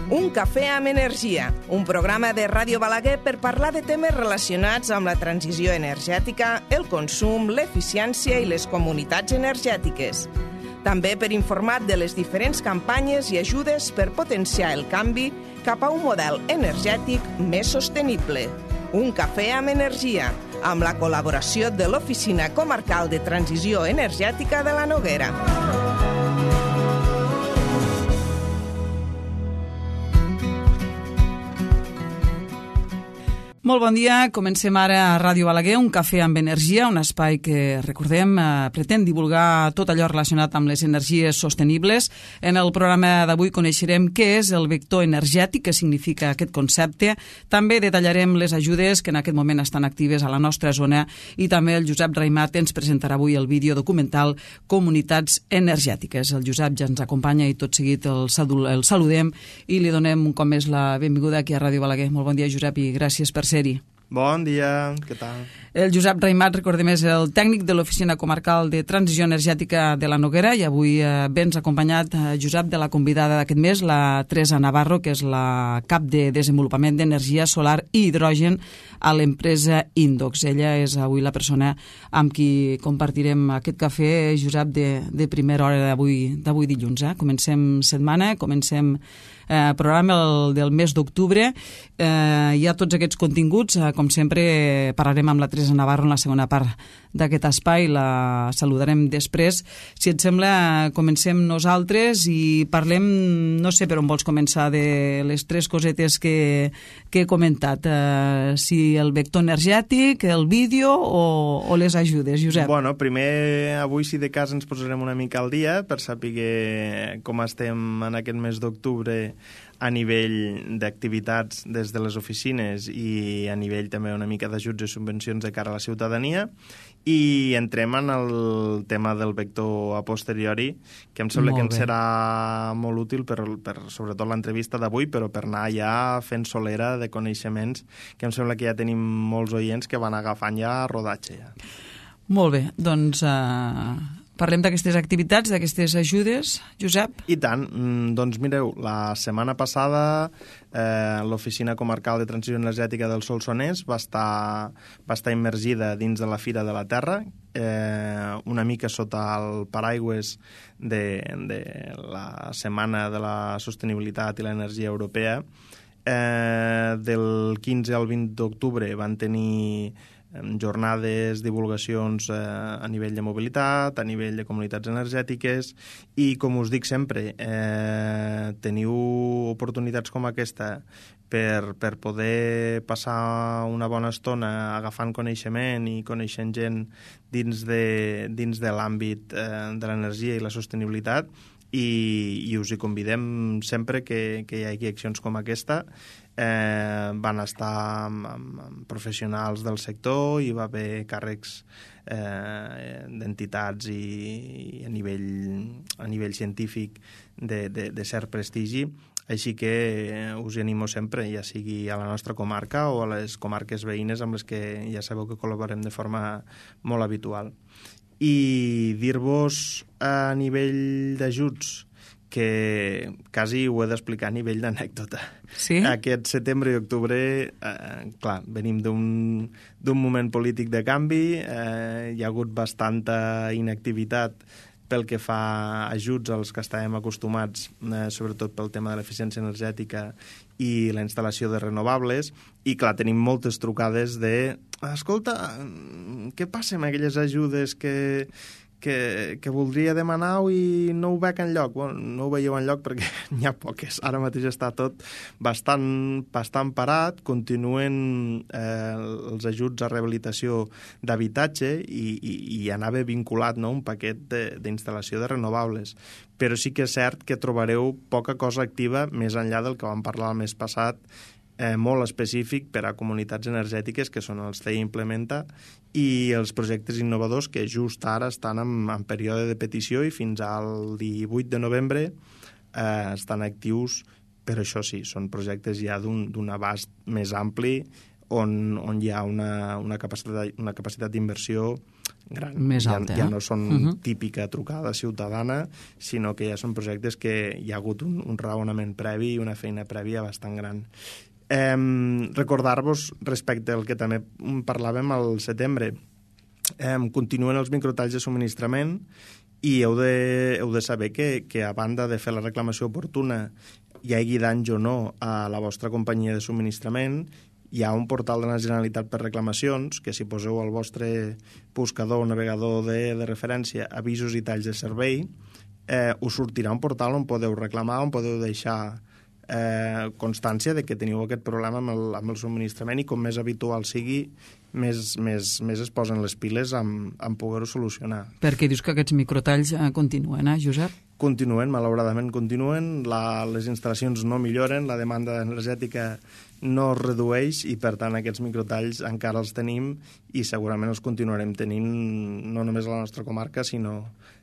Un cafè amb energia, un programa de Ràdio Balaguer per parlar de temes relacionats amb la transició energètica, el consum, l'eficiència i les comunitats energètiques. També per informar de les diferents campanyes i ajudes per potenciar el canvi cap a un model energètic més sostenible. Un cafè amb energia, amb la col·laboració de l'Oficina Comarcal de Transició Energètica de la Noguera. Molt bon dia, comencem ara a Ràdio Balaguer, un cafè amb energia, un espai que, recordem, pretén divulgar tot allò relacionat amb les energies sostenibles. En el programa d'avui coneixerem què és el vector energètic, què significa aquest concepte. També detallarem les ajudes que en aquest moment estan actives a la nostra zona i també el Josep Raimat ens presentarà avui el vídeo documental Comunitats Energètiques. El Josep ja ens acompanya i tot seguit el saludem i li donem un cop més la benvinguda aquí a Ràdio Balaguer. Molt bon dia, Josep, i gràcies per ser-hi. Bon dia, què tal? El Josep Raimat, recordem, és el tècnic de l'Oficina Comarcal de Transició Energètica de la Noguera i avui vens acompanyat, Josep, de la convidada d'aquest mes, la Teresa Navarro, que és la cap de desenvolupament d'energia solar i hidrogen a l'empresa Indox. Ella és avui la persona amb qui compartirem aquest cafè, Josep, de primera hora d'avui dilluns. Comencem setmana, comencem programa del mes d'octubre. Hi ha tots aquests continguts. Com sempre, parlarem amb la Teresa Navarro en la segona part d'aquest espai. La saludarem després. Si et sembla, comencem nosaltres i parlem, no sé per on vols començar, de les tres cosetes que he comentat. Si el vector energètic, el vídeo o les ajudes, Josep? Bueno, primer, avui, si de cas, ens posarem una mica al dia per saber com estem en aquest mes d'octubre a nivell d'activitats des de les oficines i a nivell també una mica d'ajuts i subvencions de cara a la ciutadania, i entrem en el tema del vector a posteriori, que em sembla que ens serà molt útil per sobretot l'entrevista d'avui, però per anar ja fent solera de coneixements, que em sembla que ja tenim molts oients que van agafant ja rodatge. Ja. Molt bé, doncs parlem d'aquestes activitats, d'aquestes ajudes, Josep? I tant. Doncs mireu, la setmana passada l'Oficina Comarcal de Transició Energètica del Solsonès va estar immergida dins de la Fira de la Terra, una mica sota el paraigües de la Setmana de la Sostenibilitat i l'Energia Europea. Del 15 al 20 d'octubre van tenir jornades, divulgacions a nivell de mobilitat, a nivell de comunitats energètiques, i com us dic sempre, teniu oportunitats com aquesta per poder passar una bona estona agafant coneixement i coneixent gent dins de l'àmbit de l'energia i la sostenibilitat, i us hi convidem sempre que hi hagi accions com aquesta. Van estar amb professionals del sector, i va haver càrrecs d'entitats i a nivell científic de cert prestigi, així que us hi animo sempre, ja sigui a la nostra comarca o a les comarques veïnes amb les que ja sabeu que col·laborem de forma molt habitual. I dir-vos a nivell d'ajuts, que quasi ho he d'explicar a nivell d'anècdota. Sí? Aquest setembre i octubre, clar, venim d'un moment polític de canvi, hi ha hagut bastanta inactivitat pel que fa a ajuts als que estàvem acostumats, sobretot pel tema de l'eficiència energètica i la instal·lació de renovables, i clar, tenim moltes trucades de escolta, què passa amb aquelles ajudes que voldria demanar i no ho veig enlloc? Bueno, no ho veieu enlloc perquè n'hi ha poques. Ara mateix està tot bastant parat. Continuen els ajuts a rehabilitació d'habitatge i anava vinculat, no?, un paquet d'instal·lació de renovables. Però sí que és cert que trobareu poca cosa activa més enllà del que vam parlar el mes passat, molt específic per a comunitats energètiques, que són els CEI Implementa, i els projectes innovadors que just ara estan en període de petició i fins al 18 de novembre estan actius, però això sí, són projectes ja d'un abast més ampli on hi ha una capacitat d'inversió gran. Més alta, ja no són típica trucada ciutadana, sinó que ja són projectes que hi ha hagut un raonament previ i una feina prèvia bastant gran. Recordar-vos respecte al que també parlàvem al setembre, continuen els microtalls de subministrament i heu de saber que a banda de fer la reclamació oportuna, hi hagi danys o no a la vostra companyia de subministrament, hi ha un portal de la Generalitat per reclamacions, que si poseu al vostre buscador o navegador de referència avisos i talls de servei, us sortirà un portal on podeu reclamar, on podeu deixar constància de que teniu aquest problema amb el subministrament, i com més habitual sigui, més es posen les piles en poder-ho solucionar. Perquè dius que aquests microtalls continuen, Josep? Continuen, malauradament continuen, les instal·lacions no milloren, la demanda energètica no es redueix i, per tant, aquests microtalls encara els tenim i segurament els continuarem tenint no només a la nostra comarca, sinó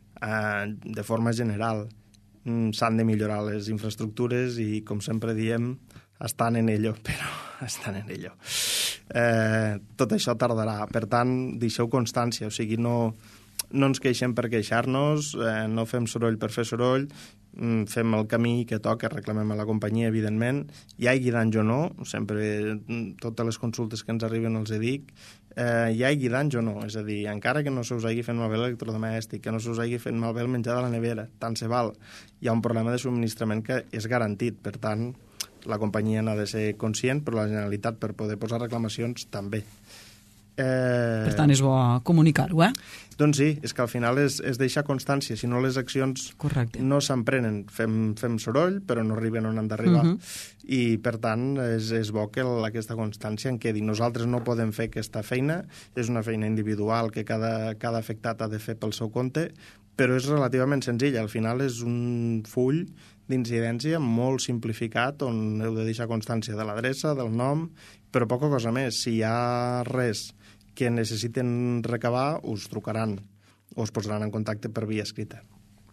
de forma general. S'han de millorar les infraestructures i, com sempre diem, estan en ello, però estan en ello. Tot això tardarà. Per tant, deixeu constància, o sigui, no ens queixem per queixar-nos, no fem soroll per fer soroll, fem el camí que toca, reclamem a la companyia, evidentment, hi hagi danys o no, sempre totes les consultes que ens arriben els dic, hi hagi danys o no, és a dir, encara que no se us hagi fet malbé l'electrodomèstic, que no se us hagi fet malbé el menjar de la nevera, tant se val, hi ha un problema de subministrament que és garantit, per tant, la companyia n'ha de ser conscient, però la Generalitat, per poder posar reclamacions, també. Per tant, és bo comunicar-ho, Doncs sí, és que al final es deixa constància, si no les accions no s'emprenen. Fem soroll, però no arriben on han d'arribar. I, per tant, és bo que aquesta constància en quedi. Nosaltres no podem fer aquesta feina, és una feina individual que cada afectat ha de fer pel seu compte, però és relativament senzilla. Al final és un full d'incidència molt simplificat on heu de deixar constància de l'adreça, del nom, però poca cosa més. Si hi ha res que necessiten recabar, us trucaran o es posaran en contacte per via escrita.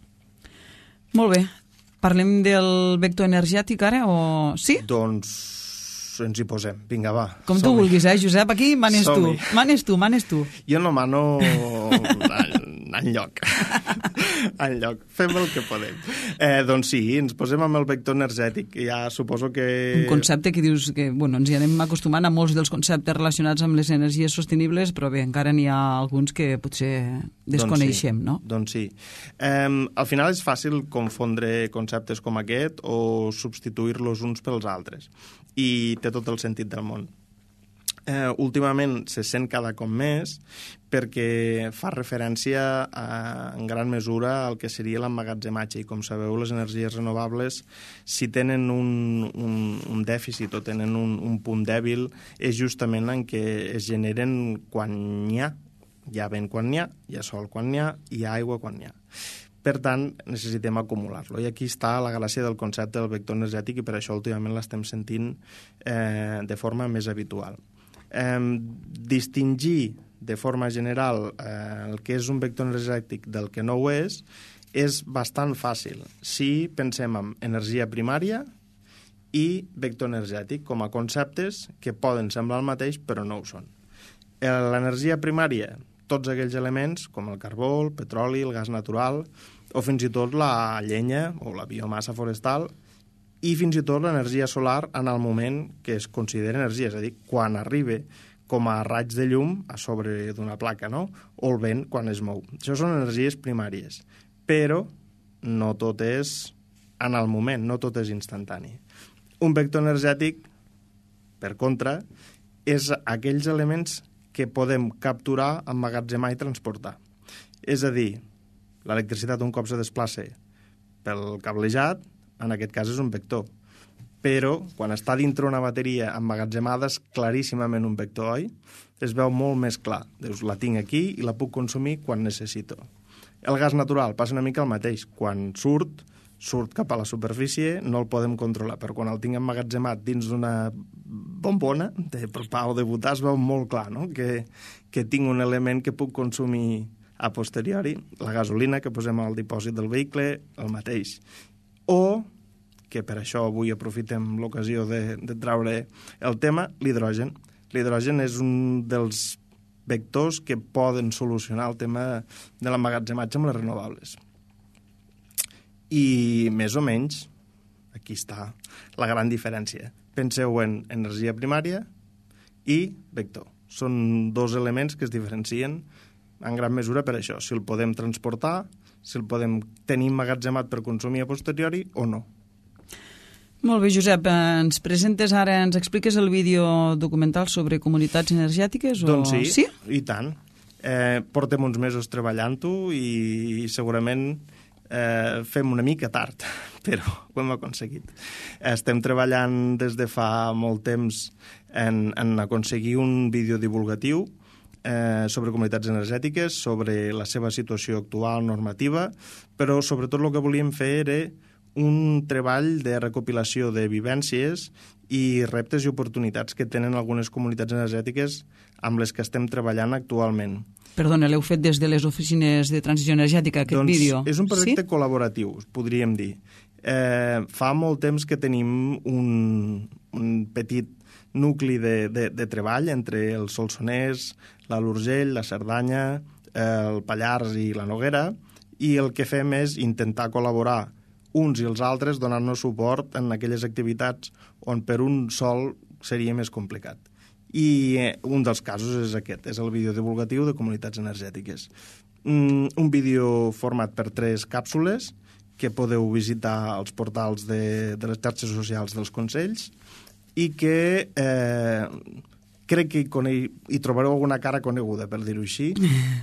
Molt bé. Parlem del vector energètic ara, o sí? Doncs ens hi posem. Vinga, va. Com tu vulguis, Josep? Aquí manes tu. Manes tu. Jo no mano enlloc. Enlloc. Fem el que podem. Doncs sí, ens posem amb el vector energètic. Ja suposo que... Un concepte que dius que, ens hi anem acostumant a molts dels conceptes relacionats amb les energies sostenibles, però bé, encara n'hi ha alguns que potser desconeixem, no? Doncs sí. Al final és fàcil confondre conceptes com aquest o substituir-los uns pels altres. I té tot el sentit del món. Últimament se sent cada cop més perquè fa referència en gran mesura al que seria l'emmagatzematge, i com sabeu les energies renovables, si tenen un dèficit o tenen un punt dèbil, és justament en què es generen quan n'hi ha vent quan n'hi ha sol quan n'hi ha aigua quan n'hi ha. Per tant, necessitem acumular-lo. I aquí està la gràcia del concepte del vector energètic, i per això últimament l'estem sentint de forma més habitual. Distingir de forma general el que és un vector energètic del que no ho és bastant fàcil si pensem en energia primària i vector energètic com a conceptes que poden semblar el mateix però no ho són. L'energia primària, tots aquells elements com el carbó, el petroli, el gas natural o fins i tot la llenya o la biomassa forestal, i fins i tot l'energia solar en el moment que es considera energia, és a dir, quan arriba com a raig de llum a sobre d'una placa, no? O el vent quan es mou. Això són energies primàries, però no tot és en el moment, no tot és instantani. Un vector energètic, per contra, és aquells elements que podem capturar, emmagatzemar i transportar. És a dir, l'electricitat un cop se desplaça pel cablejat, en aquest cas és un vector. Però, quan està dintre una bateria emmagatzemada, és claríssimament un vector, oi? Es veu molt més clar. Dius, la tinc aquí i la puc consumir quan necessito. El gas natural passa una mica el mateix. Quan surt cap a la superfície, no el podem controlar, però quan el tinc emmagatzemat dins d'una bombona de pa o de butà es veu molt clar, no? Que tinc un element que puc consumir a posteriori. La gasolina que posem al dipòsit del vehicle, el mateix. O, que per això avui aprofitem l'ocasió de traure el tema, l'hidrogen. L'hidrogen és un dels vectors que poden solucionar el tema de l'emmagatzematge amb les renovables. I més o menys, aquí està la gran diferència. Penseu en energia primària i vector. Són dos elements que es diferencien en gran mesura per això, si el podem transportar, si el podem tenir emmagatzemat per consumir a posteriori o no. Molt bé, Josep, ens presentes ara, ens expliques el vídeo documental sobre comunitats energètiques? Doncs sí, i tant. Portem uns mesos treballant-ho i segurament fem una mica tard, però ho hem aconseguit. Estem treballant des de fa molt temps en aconseguir un vídeo divulgatiu sobre comunitats energètiques, sobre la seva situació actual normativa, però sobretot el que volíem fer era un treball de recopilació de vivències i reptes i oportunitats que tenen algunes comunitats energètiques amb les que estem treballant actualment. Perdona, l'heu fet des de les oficines de transició energètica, aquest vídeo? És un projecte col·laboratiu, podríem dir. Fa molt temps que tenim un petit nucli de treball entre el Solsonès, l'Alt Urgell, la Cerdanya, el Pallars i la Noguera, i el que fem és intentar col·laborar uns i els altres donant-nos suport en aquelles activitats on per un sol seria més complicat. I un dels casos és aquest, és el vídeo divulgatiu de comunitats energètiques. Un vídeo format per 3 càpsules que podeu visitar als portals de les xarxes socials dels consells i que crec que hi trobareu alguna cara coneguda, per dir-ho així,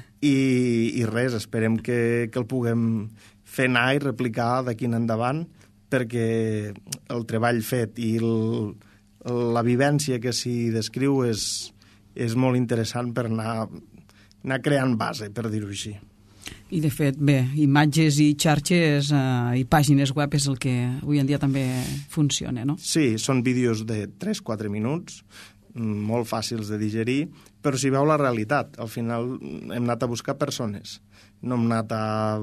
i res, esperem que el puguem fer anar i replicar d'aquí en endavant, perquè el treball fet i la vivència que s'hi descriu és molt interessant per anar creant base, per dir-ho així. I, de fet, bé, imatges i xarxes i pàgines web és el que avui en dia també funciona, no? Sí, són vídeos de 3-4 minuts, molt fàcils de digerir, però si veu la realitat, al final hem anat a buscar persones. No hem anat a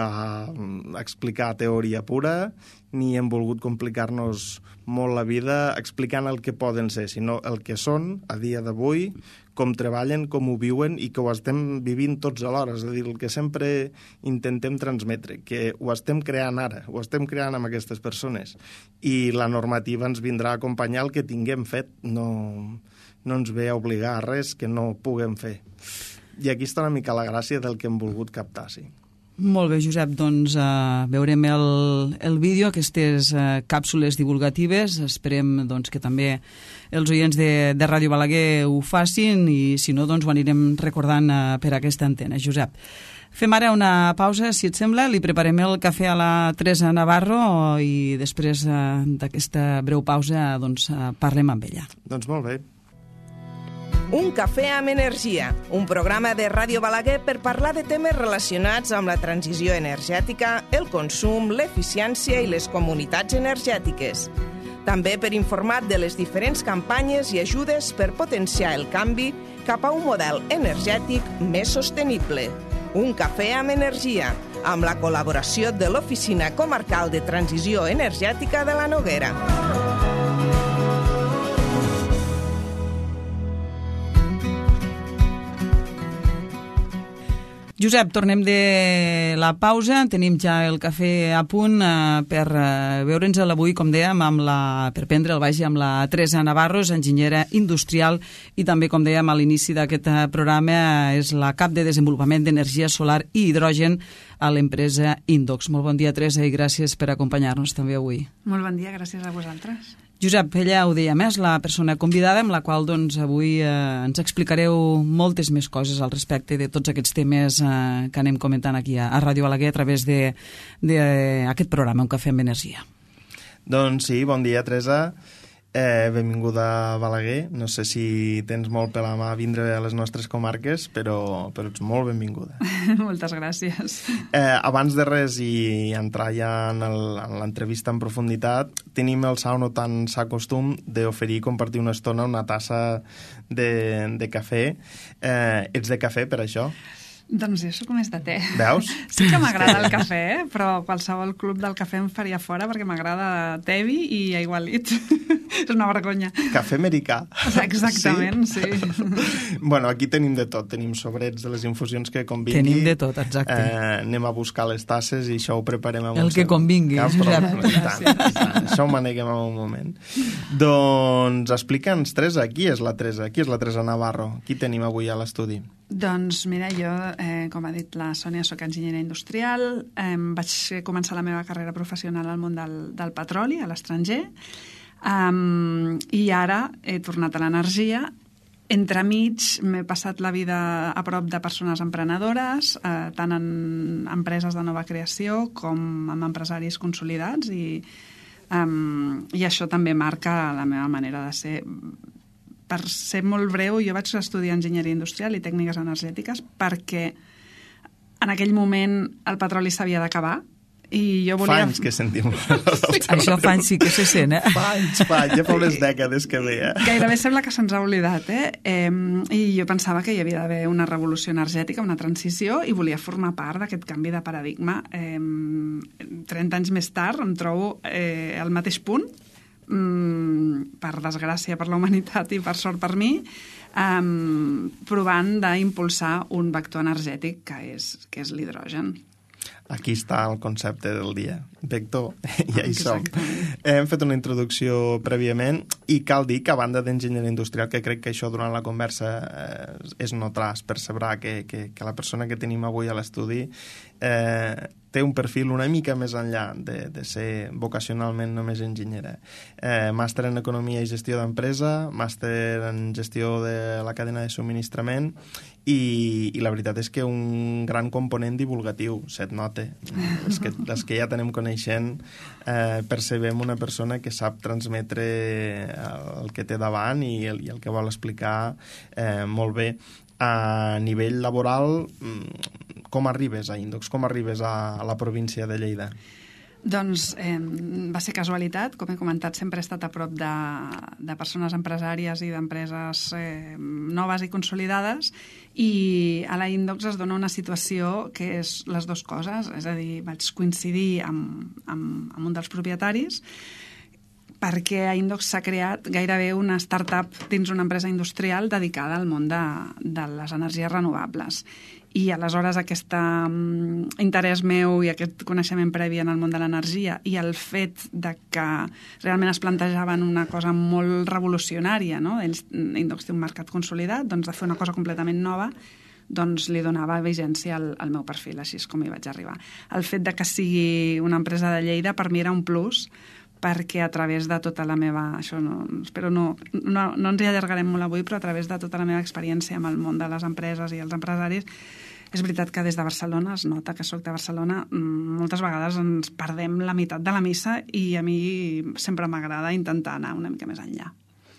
explicar teoria pura, ni hem volgut complicar-nos molt la vida explicant el que poden ser, sinó el que són a dia d'avui, com treballen, com ho viuen i que ho estem vivint tots alhora. És a dir, el que sempre intentem transmetre, que ho estem creant ara, ho estem creant amb aquestes persones. I la normativa ens vindrà a acompanyar el que tinguem fet, no ens ve a obligar a res que no puguem fer. I aquí està una mica la gràcia del que hem volgut captar, sí. Molt bé, Josep, doncs veurem el vídeo, aquestes càpsules divulgatives. Esperem doncs, que també els oients de Ràdio Balaguer ho facin i si no, doncs ho anirem recordant per aquesta antena. Josep, fem ara una pausa, si et sembla, li preparem el cafè a la Teresa Navarro i després d'aquesta breu pausa doncs, parlem amb ella. Doncs molt bé. Un cafè amb energia, un programa de Ràdio Balaguer per parlar de temes relacionats amb la transició energètica, el consum, l'eficiència i les comunitats energètiques. També per informar de les diferents campanyes i ajudes per potenciar el canvi cap a un model energètic més sostenible. Un cafè amb energia, amb la col·laboració de l'Oficina Comarcal de Transició Energètica de la Noguera. Josep, tornem de la pausa, tenim ja el cafè a punt per veure'ns avui, com dèiem, per prendre el baix amb la Teresa Navarro, enginyera industrial i també, com dèiem a l'inici d'aquest programa, és la cap de desenvolupament d'energia solar i hidrogen a l'empresa Indox. Molt bon dia, Teresa, i gràcies per acompanyar-nos també avui. Molt bon dia, gràcies a vosaltres. Josep, ella ho deia més, la persona convidada amb la qual doncs, avui ens explicareu moltes més coses al respecte de tots aquests temes que anem comentant aquí a Ràdio Balaguer a través d'aquest programa, Un cafè amb energia. Doncs sí, bon dia, Teresa. Benvinguda a Balaguer. No sé si tens molt per la mà vindre a les nostres comarques, però ets molt benvinguda. Moltes gràcies. Abans de res i entrar ja en l'entrevista en profunditat, tenim el sa o no tan sa costum d'oferir i compartir una estona una tassa de cafè. Ets de cafè, per això? Doncs jo soc més de te. Veus? Sí que m'agrada el cafè, però qualsevol club del cafè em faria fora perquè m'agrada Tevi i Aigualit. És una vergonya. Cafè americà. Exactament, sí. Bueno, aquí tenim de tot. Tenim sobrets de les infusions que convingui. Tenim de tot, exacte. Anem a buscar les tasses i això ho preparem en el que convingui. Això ho maneguem en un moment. Doncs explica'ns, Teresa, qui és la Teresa Navarro? Qui tenim avui a l'estudi? Doncs mira, jo, com ha dit la Sònia, soc enginyera industrial, vaig començar la meva carrera professional al món del petroli, a l'estranger, i ara he tornat a l'energia. Entremig m'he passat la vida a prop de persones emprenedores, tant en empreses de nova creació com en empresaris consolidats, i això també marca la meva manera de ser. Per ser molt breu, jo vaig estudiar enginyeria industrial i tècniques energètiques perquè en aquell moment el petroli s'havia d'acabar i jo volia... Fa anys que sentim. Sí. Això fa anys sí que se sent, Fa anys, ja fa unes dècades que ve, Gairebé sembla que se'ns ha oblidat, I jo pensava que hi havia d'haver una revolució energètica, una transició, i volia formar part d'aquest canvi de paradigma. 30 anys més tard em trobo al mateix punt, per desgràcia per la humanitat i per sort per mi, provant d'impulsar un vector energètic que és l'hidrogen. Aquí està el concepte del dia. Vector, ja hi som. Hem fet una introducció prèviament i cal dir que a banda d'enginyeria industrial, que crec que això durant la conversa és notar, es percebrà que la persona que tenim avui a l'estudi té un perfil una mica més enllà de ser vocacionalment només enginyera. Màster en Economia i Gestió d'Empresa, màster en Gestió de la cadena de subministrament i la veritat és que un gran component divulgatiu, se't nota. Les que ja tenem coneixent percebem una persona que sap transmetre el que té davant i el que vol explicar molt bé. A nivell laboral, com arribes a Indox? Com arribes a la província de Lleida? Doncs va ser casualitat. Com he comentat, sempre he estat a prop de persones empresàries i d'empreses noves i consolidades, i a la Indox es dona una situació que és les dues coses. És a dir, vaig coincidir amb un dels propietaris, perquè a Indox s'ha creat gairebé una startup dins una empresa industrial dedicada al món de les energies renovables. I aleshores aquest interès meu i aquest coneixement previ en el món de l'energia i el fet de que realment es plantejaven una cosa molt revolucionària, no? Indox té un mercat consolidat, doncs de fer una cosa completament nova, doncs li donava vigència al meu perfil, així és com hi vaig arribar. El fet de que sigui una empresa de Lleida per mi era un plus, perquè a través de tota la meva... Espero no ens hi allargarem molt avui, però a través de tota la meva experiència amb el món de les empreses i els empresaris, és veritat que des de Barcelona, es nota que soc de Barcelona, moltes vegades ens perdem la meitat de la missa i a mi sempre m'agrada intentar anar una mica més enllà.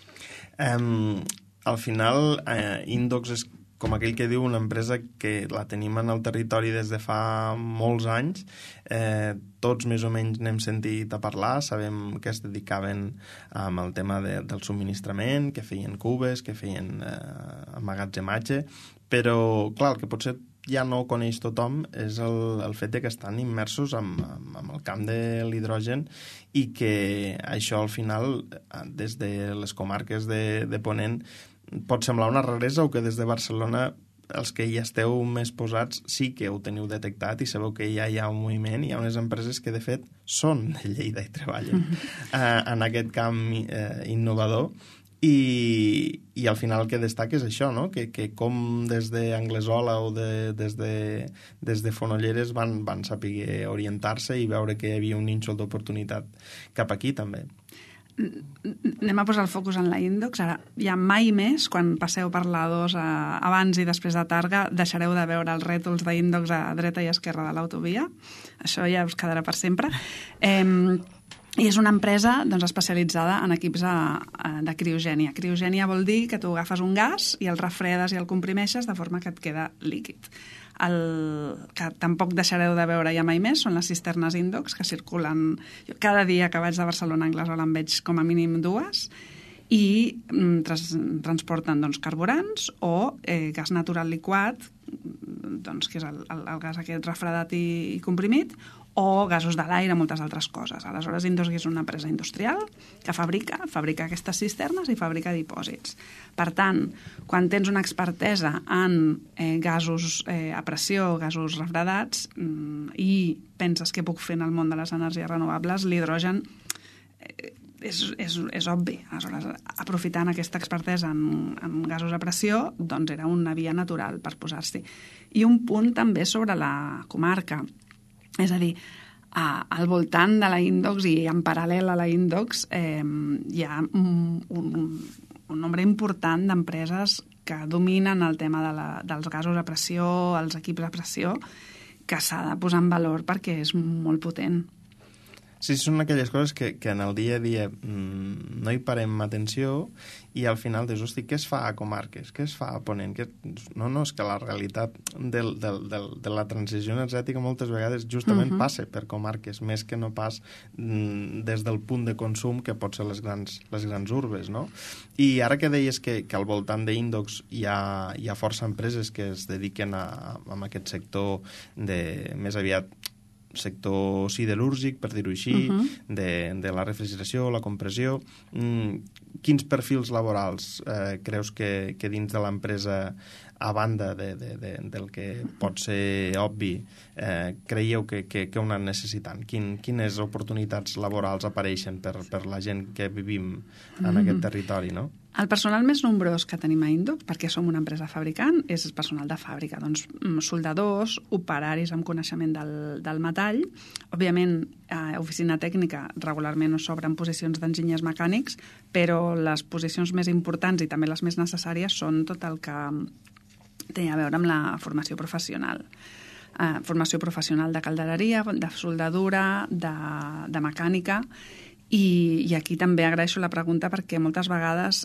Al final, Indox és com aquell que diu una empresa que la tenim en el territori des de fa molts anys. Tots més o menys n'hem sentit a parlar, sabem que es dedicaven al tema del subministrament, que feien cubes, que feien emmagatzematge, però clar, el que potser ja no coneix tothom és el fet de que estan immersos en el camp de l'hidrogen i que això al final, des de les comarques de Ponent, pot semblar una raresa o que des de Barcelona els que hi esteu més posats sí que ho teniu detectat i sabeu que ja hi ha un moviment, hi ha unes empreses que de fet són de Lleida i treballen en aquest camp innovador i al final el que destaca és això, no? Que com des d'Anglesola o des de Fonolleres van saber orientar-se i veure que hi havia un nínxol d'oportunitat cap aquí també. Anem a posar el focus en la Indox. Ara, ja mai més, quan passeu per l'A2 abans i després de Targa, deixareu de veure els rètols d'Indox a dreta i esquerra de l'autovia. Això ja us quedarà per sempre. I és una empresa especialitzada en equips de criogènia. Criogènia vol dir que tu agafes un gas i el refredes i el comprimeixes de forma que et queda líquid. El que tampoc deixareu de veure ja mai més són les cisternes Indox que circulen. Jo cada dia que vaig de Barcelona a Anglesola en veig com a mínim dues i transporten carburants o gas natural liquat, que és el gas aquest refredat i comprimit, o gasos de l'aire, moltes altres coses. Aleshores, Indox és una empresa industrial que fabrica aquestes cisternes i fabrica dipòsits. Per tant, quan tens una expertesa en gasos a pressió, gasos refredats, i penses què puc fer en el món de les energies renovables, l'hidrogen és obvi. Aleshores, aprofitant aquesta expertesa en gasos a pressió, doncs era una via natural per posar-s'hi. I un punt també sobre la comarca. És a dir, al voltant de la Indox i en paral·lel a la Indox hi ha un nombre important d'empreses que dominen el tema dels gasos a pressió, els equips a pressió, que s'ha de posar en valor perquè és molt potent. Sí, són aquelles coses que en el dia a dia no hi parem atenció i al final dius, hosti, què es fa a comarques? Què es fa a Ponent? No, és que la realitat de la transició energètica moltes vegades justament passa per comarques, més que no pas des del punt de consum que pot ser les grans urbes, no? I ara que deies que al voltant d'Indox hi ha força empreses que es dediquen a aquest sector més aviat sector siderúrgic, per dir-ho així, de la refrigeració, la compressió. Quins perfils laborals creus que dins de l'empresa, a banda del que pot ser obvi, creieu que ho anen necessitant? Quines oportunitats laborals apareixen per la gent que vivim en aquest territori, no? El personal més nombrós que tenim a Indox, perquè som una empresa fabricant, és el personal de fàbrica. Doncs soldadors, operaris amb coneixement del metall. Òbviament, oficina tècnica regularment no s'obren posicions d'enginyers mecànics, però les posicions més importants i també les més necessàries són tot el que té a veure amb la formació professional. Formació professional de caldereria, de soldadura, de mecànica. I aquí també agraeixo la pregunta perquè moltes vegades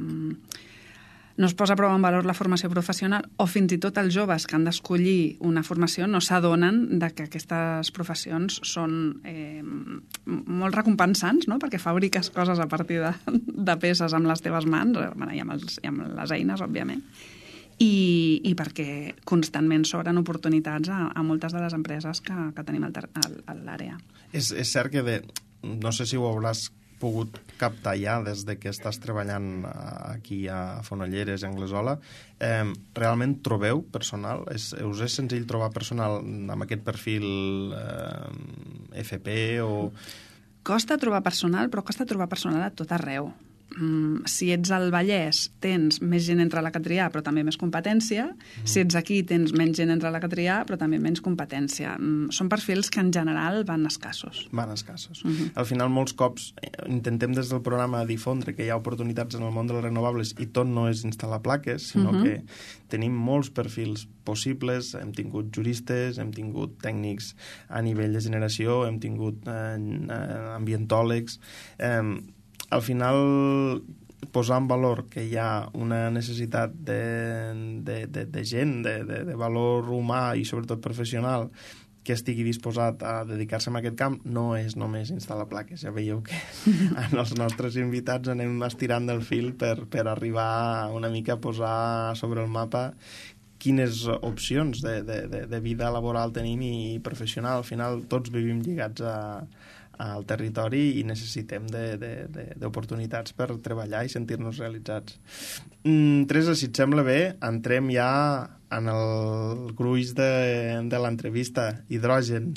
no es posa prou en valor la formació professional o fins i tot els joves que han d'escollir una formació no s'adonen de que aquestes professions són molt recompensants, no? Perquè fabriques coses a partir de peces amb les teves mans i amb les eines, òbviament. I perquè constantment s'obren oportunitats a moltes de les empreses que tenim a l'àrea. És cert que no sé si ho hauràs pogut captar ja des que estàs treballant aquí a Fonolleres, a Anglesola. Realment trobeu personal? Us és senzill trobar personal amb aquest perfil FP o... Costa trobar personal, però costa trobar personal a tot arreu. Si ets al Vallès, tens més gent entre la que triar, però també més competència. Si ets aquí, tens menys gent entre la que triar, però també menys competència. Són perfils que en general van escassos. Al final, molts cops intentem des del programa difondre que hi ha oportunitats en el món de les renovables i tot no és instal·lar plaques, sinó que tenim molts perfils possibles. Hem tingut juristes, hem tingut tècnics a nivell de generació, hem tingut ambientòlegs... Al final, posar en valor que hi ha una necessitat de gent, de valor humà i sobretot professional que estigui disposat a dedicar-se a aquest camp no és només instal·lar plaques. Ja veieu que en els nostres invitats anem estirant del fil per arribar una mica a posar sobre el mapa quines opcions de vida laboral tenim i professional. Al final tots vivim lligats al territori i necessitem d'oportunitats per treballar i sentir-nos realitzats. Teresa, si et sembla bé, entrem ja en el gruix de l'entrevista. Hidrogen.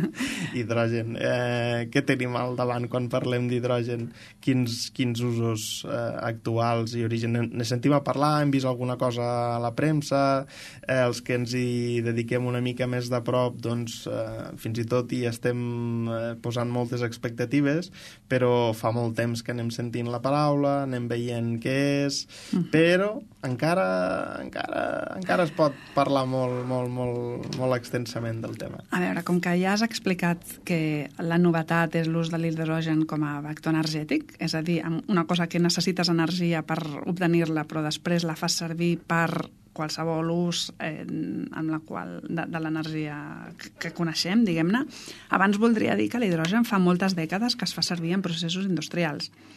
Què tenim al davant quan parlem d'hidrogen? Quins usos actuals i origen? Ne sentim a parlar, hem vist alguna cosa a la premsa, els que ens hi dediquem una mica més de prop, doncs fins i tot hi estem posant moltes expectatives, però fa molt temps que anem sentint la paraula, anem veient què és, però encara es pot parlar molt extensament del tema. A veure, com que ja has explicat que la novetat és l'ús de l'hidrogen com a vector energètic, és a dir, una cosa que necessites energia per obtenir-la, però després la fas servir per qualsevol ús de l'energia que coneixem, diguem-ne. Abans voldria dir que l'hidrogen fa moltes dècades que es fa servir en processos industrials.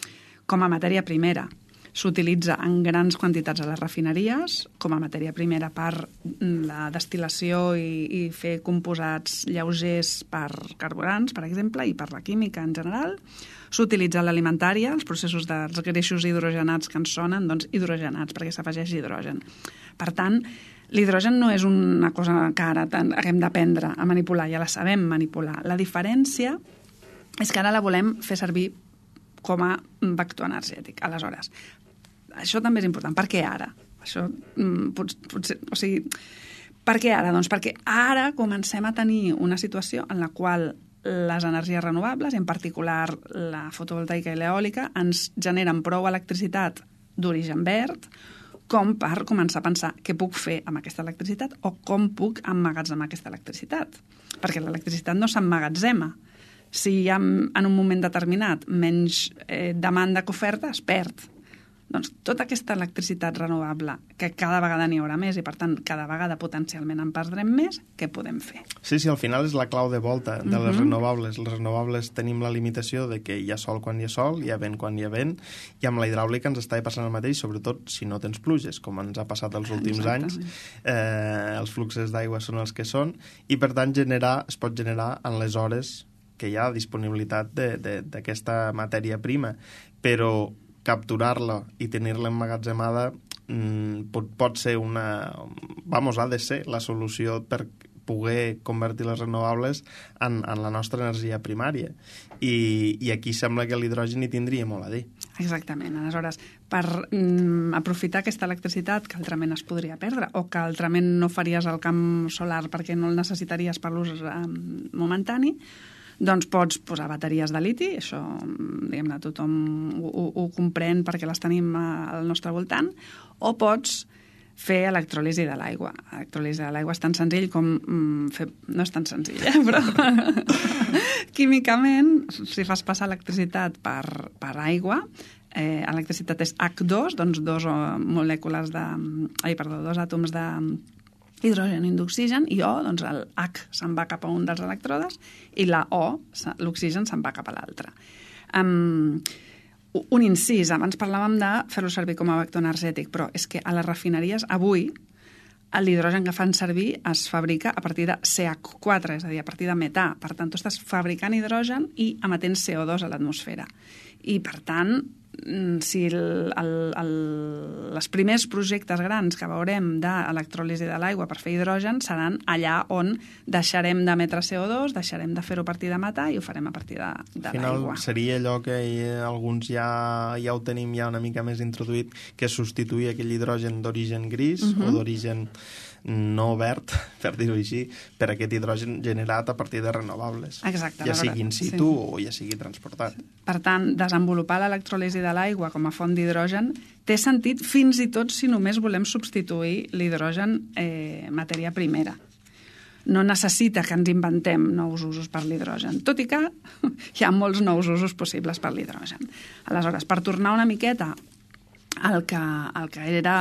com a matèria primera. S'utilitza en grans quantitats a les refineries com a matèria primera per la destil·lació i fer composats lleugers per carburants, per exemple, i per la química en general. S'utilitza a l'alimentària, els processos dels greixos hidrogenats que ens sonen, doncs hidrogenats, perquè s'afegeix hidrogen. Per tant, l'hidrogen no és una cosa que ara haguem d'aprendre a manipular, ja la sabem manipular. La diferència és que ara la volem fer servir com a vector energètic. Aleshores, això també és important. Per què ara? Això, potser, o sigui, per què ara? Doncs perquè ara comencem a tenir una situació en la qual les energies renovables, en particular la fotovoltaica i l'eòlica, ens generen prou electricitat d'origen verd com per començar a pensar què puc fer amb aquesta electricitat o com puc emmagatzemar aquesta electricitat. Perquè l'electricitat no s'emmagatzema. Si hi ha en un moment determinat menys demanda que oferta, es perd. Doncs tota aquesta electricitat renovable, que cada vegada n'hi haurà més i, per tant, cada vegada potencialment en perdrem més, què podem fer? Sí, al final és la clau de volta de les renovables. Les renovables tenim la limitació de que hi ha sol quan hi ha sol, hi ha vent quan hi ha vent, i amb la hidràulica ens està passant el mateix, sobretot si no tens pluges, com ens ha passat els últims anys. Els fluxos d'aigua són els que són, i per tant es pot generar en les hores que hi ha disponibilitat d'aquesta matèria prima, però capturar-la i tenir-la emmagatzemada pot ser ha de ser la solució per poder convertir les renovables en la nostra energia primària. I aquí sembla que l'hidrogen hi tindria molt a dir. Exactament. Aleshores, per aprofitar aquesta electricitat que altrament es podria perdre o que altrament no faries al camp solar perquè no el necessitaries per l'ús momentani, doncs pots posar bateries de liti, això diguem-ne tothom ho comprèn perquè les tenim al nostre voltant, o pots fer electròlisi de l'aigua. Electròlisi de l'aigua és tan senzill com fer... No és tan senzill, però químicament, si fas passar electricitat per aigua, electricitat és H2, doncs dos àtoms de hidrogen i d'oxigen, i O, doncs el H se'n va cap a un dels elèctrodes i la O, l'oxigen, se'n va cap a l'altre. Un incís, abans parlàvem de fer-lo servir com a vector energètic, però és que a les refineries avui l'hidrogen que fan servir es fabrica a partir de CH4, és a dir, a partir de metà. Per tant, tu estàs fabricant hidrogen i emetent CO2 a l'atmosfera. I, per tant, si els primers projectes grans que veurem d'electròlisi de l'aigua per fer hidrogen seran allà on deixarem d'emetre CO2, deixarem de fer-ho a partir de metà i ho farem a partir de l'aigua. Al final seria allò que alguns ja ho tenim ja una mica més introduït, que és substituir aquell hidrogen d'origen gris o d'origen no verd, per dir-ho així, per aquest hidrogen generat a partir de renovables. Exacte. Ja sigui in situ o ja sigui transportat. Per tant, desenvolupar l'electròlisi de l'aigua com a font d'hidrogen té sentit fins i tot si només volem substituir l'hidrogen matèria primera. No necessita que ens inventem nous usos per l'hidrogen, tot i que hi ha molts nous usos possibles per l'hidrogen. Aleshores, per tornar una miqueta al que era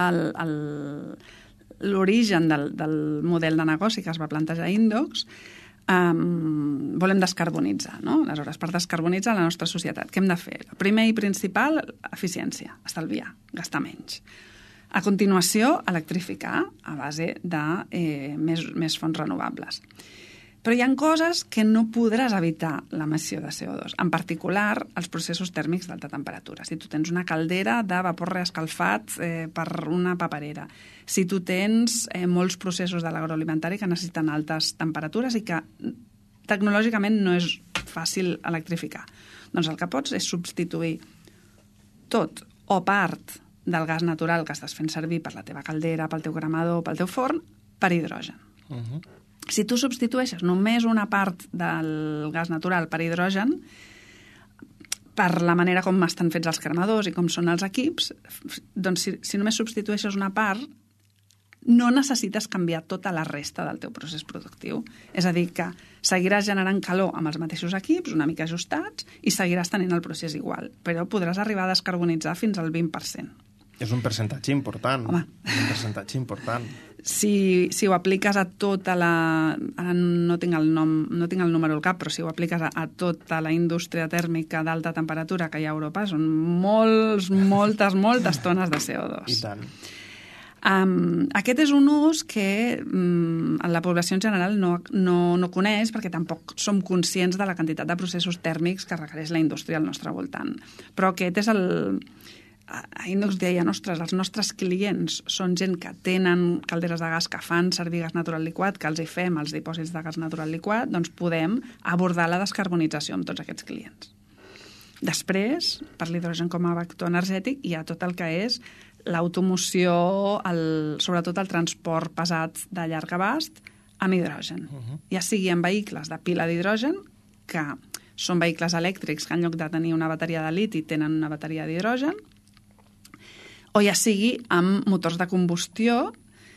l'origen del model de negoci que es va plantejar a Indox, volem descarbonitzar, no? Aleshores, per descarbonitzar la nostra societat, què hem de fer? Primer i principal, eficiència, estalviar, gastar menys. A continuació, electrificar a base de més fonts renovables. Però hi ha coses que no podràs evitar l'emissió de CO2, en particular els processos tèrmics d'alta temperatura. Si tu tens una caldera de vapor reescalfat per una paperera, si tu tens molts processos de l'agroalimentari que necessiten altes temperatures i que tecnològicament no és fàcil electrificar, doncs el que pots és substituir tot o part del gas natural que estàs fent servir per la teva caldera, pel teu cremador, pel teu forn, per hidrogen. Si tu substitueixes només una part del gas natural per hidrogen, per la manera com estan fets els cremadors i com són els equips, doncs si només substitueixes una part, no necessites canviar tota la resta del teu procés productiu. És a dir, que seguiràs generant calor amb els mateixos equips, una mica ajustats, i seguiràs tenint el procés igual, però podràs arribar a descarbonitzar fins al 20%. És un percentatge important. Home. Un percentatge important. si ho apliques a tota la... Ara no tinc el número al cap, però si ho apliques a tota la indústria tèrmica d'alta temperatura que hi ha a Europa, són moltes tones de CO2. I tant. Aquest és un ús que la població en general no coneix, perquè tampoc som conscients de la quantitat de processos tèrmics que requereix la indústria al nostre voltant. Però aquest és el... A Índox deia, els nostres clients són gent que tenen calderes de gas que fan servir gas natural liquat, que els hi fem els dipòsits de gas natural liquat, doncs podem abordar la descarbonització amb tots aquests clients. Després, per l'hidrogen com a vector energètic, hi ha tot el que és l'automoció, sobretot el transport pesat de llarg abast, amb hidrogen. Ja sigui en vehicles de pila d'hidrogen, que són vehicles elèctrics que en lloc de tenir una bateria de liti tenen una bateria d'hidrogen, o ja sigui amb motors de combustió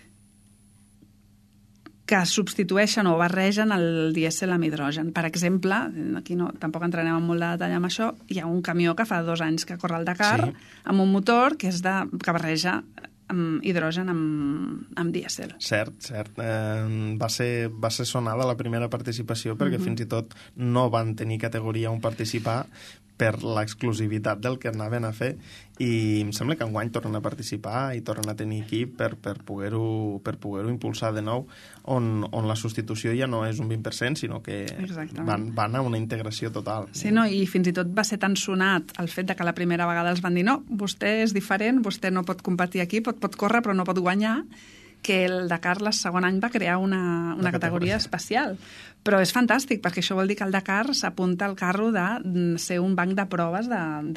que substitueixen o barregen el dièsel amb hidrogen. Per exemple, aquí tampoc entrarem en molt de detall amb això, hi ha un camió que fa 2 anys que corre al Dakar amb un motor que barreja hidrogen amb dièsel. Cert. Va ser sonada la primera participació perquè fins i tot no van tenir categoria on participar per l'exclusivitat del que anaven a fer, i em sembla que enguany tornen a participar i tornen a tenir equip per poder-ho impulsar de nou, on la substitució ja no és un 20%, sinó que van a una integració total. Sí, no, i fins i tot va ser tan sonat el fet de que la primera vegada els van dir no, vostè és diferent, vostè no pot competir aquí, pot córrer però no pot guanyar, que el Dakar el segon any va crear una categoria especial. Però és fantàstic, perquè això vol dir que el Dakar s'apunta al carro de ser un banc de proves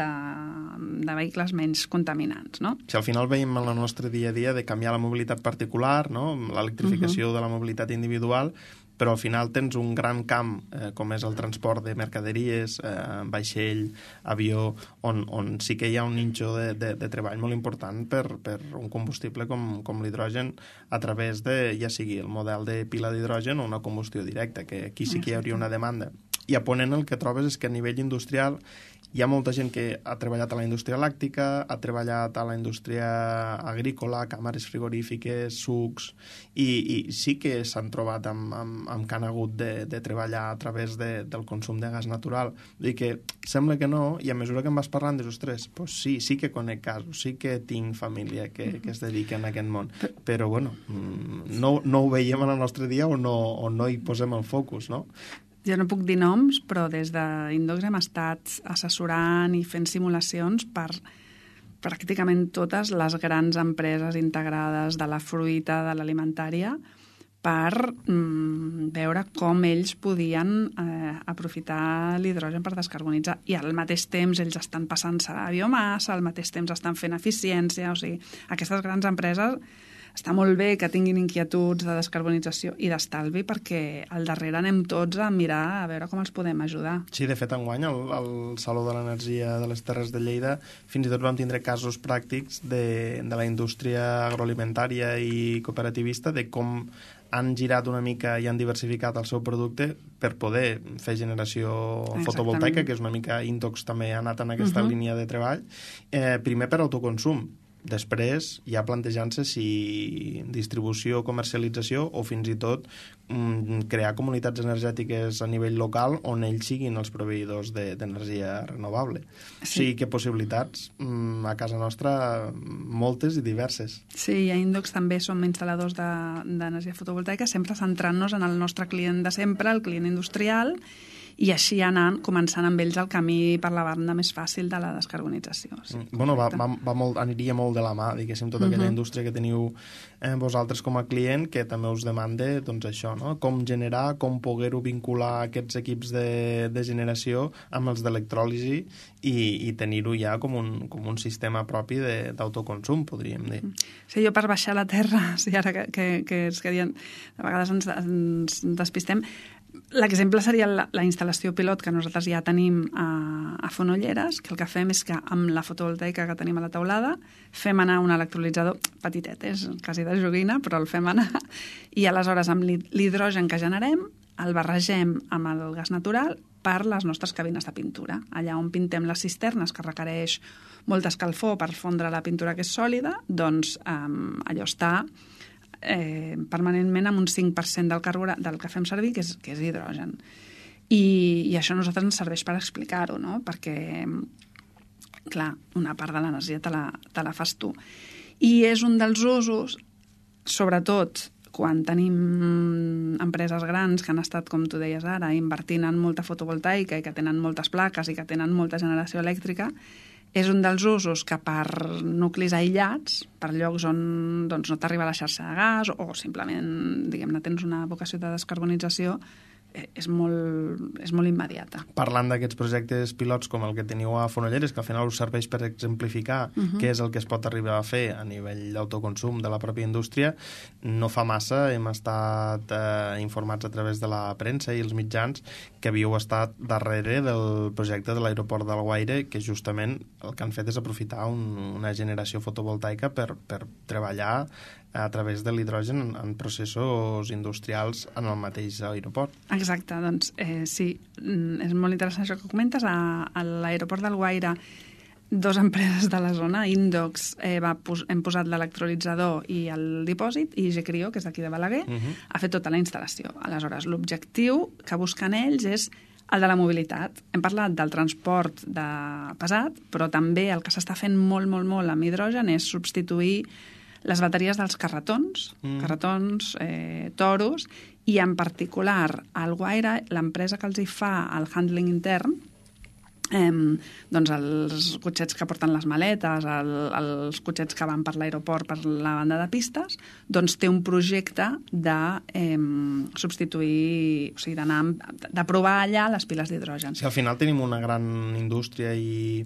de vehicles menys contaminants, no? Si al final veiem en el nostre dia a dia de canviar la mobilitat particular, no? L'electrificació de la mobilitat individual, però al final tens un gran camp, com és el transport de mercaderies, vaixell, avió, on sí que hi ha un nínxol de treball molt important per un combustible com l'hidrogen a través de, ja sigui el model de pila d'hidrogen o una combustió directa, que aquí sí que hi hauria una demanda. I a Ponent el que trobes és que a nivell industrial hi ha molta gent que ha treballat a la indústria làctica, ha treballat a la indústria agrícola, càmeres frigorífiques, sucs, i sí que s'han trobat amb que han hagut de treballar a través del consum de gas natural. Vull dir que sembla que no, i a mesura que em vas parlant dius, ostres, pues sí que conec casos, sí que tinc família que es dediquen a aquest món, però bueno, no ho veiem en el nostre dia o no hi posem el focus, no? Jo no puc dir noms, però des d'Índox hem estat assessorant i fent simulacions per pràcticament totes les grans empreses integrades de la fruita, de l'alimentària, per veure com ells podien aprofitar l'hidrogen per descarbonitzar. I al mateix temps ells estan passant-se a biomassa, al mateix temps estan fent eficiència, o sigui, aquestes grans empreses està molt bé que tinguin inquietuds de descarbonització i d'estalvi, perquè al darrere anem tots a mirar a veure com els podem ajudar. Sí, de fet, enguany, al Saló de l'Energia de les Terres de Lleida, fins i tot vam tindre casos pràctics de la indústria agroalimentària i cooperativista, de com han girat una mica i han diversificat el seu producte per poder fer generació fotovoltaica, que és una mica Índox també ha anat en aquesta línia de treball, primer per autoconsum. Després, ja plantejant-se si distribució, comercialització o fins i tot crear comunitats energètiques a nivell local on ells siguin els proveïdors d'energia renovable. Sí. O sigui que possibilitats a casa nostra moltes i diverses. Sí, a Índox també som instal·ladors d'energia fotovoltaica, sempre centrant-nos en el nostre client de sempre, el client industrial, i així anant, començant amb ells el camí per la banda més fàcil de la descarbonització. Sí, bueno, aniria molt de la mà, diguéssim, tota aquella indústria que teniu vosaltres com a client, que també us demanda, doncs això, no? Com generar, com poder-ho vincular aquests equips de generació amb els d'electròlisi i tenir-ho ja com un sistema propi d'autoconsum, podríem dir. Sí, jo per baixar a la terra, sí, ara que a vegades ens despistem, l'exemple seria la instal·lació pilot que nosaltres ja tenim a Fonolleres, que el que fem és que amb la fotovoltaica que tenim a la teulada fem anar un electrolitzador petitet, és quasi de joguina, però el fem anar, i aleshores amb l'hidrogen que generem el barregem amb el gas natural per les nostres cabines de pintura. Allà on pintem les cisternes, que requereix molta escalfor per fondre la pintura que és sòlida, doncs allò està permanentment amb un 5% del que fem servir, que és hidrogen. I això a nosaltres ens serveix per explicar-ho, no? Perquè, clar, una part de l'energia te la fas tu. I és un dels usos, sobretot quan tenim empreses grans que han estat, com tu deies ara, invertint en molta fotovoltaica i que tenen moltes plaques i que tenen molta generació elèctrica, és un dels usos que per nuclis aïllats, per llocs on doncs, no t'arriba la xarxa de gas o simplement, diguem-ne, tens una vocació de descarbonització, és molt immediata. Parlant d'aquests projectes pilots com el que teniu a Fonolleres, que al final us serveix per exemplificar què és el que es pot arribar a fer a nivell d'autoconsum de la pròpia indústria, no fa massa hem estat informats a través de la premsa i els mitjans que havíeu estat darrere del projecte de l'aeroport d'Alguaire, que justament el que han fet és aprofitar una generació fotovoltaica per treballar a través de l'hidrogen en processos industrials en el mateix aeroport. Exacte, doncs sí, és molt interessant això que comentes. A l'aeroport d'Alguaire, dues empreses de la zona, Indox, hem posat l'electrolitzador i el dipòsit, i Gecrio, que és d'aquí de Balaguer, ha fet tota la instal·lació. Aleshores, l'objectiu que busquen ells és el de la mobilitat. Hem parlat del transport pesat, però també el que s'està fent molt, molt, molt amb hidrogen és substituir les bateries dels carretons, toros, i en particular al Guaire, l'empresa que els hi fa el handling intern, doncs els cotxets que porten les maletes, els cotxets que van per l'aeroport per la banda de pistes, doncs té un projecte de substituir, o sigui, de provar allà les piles d'hidrogen. Sí, al final tenim una gran indústria i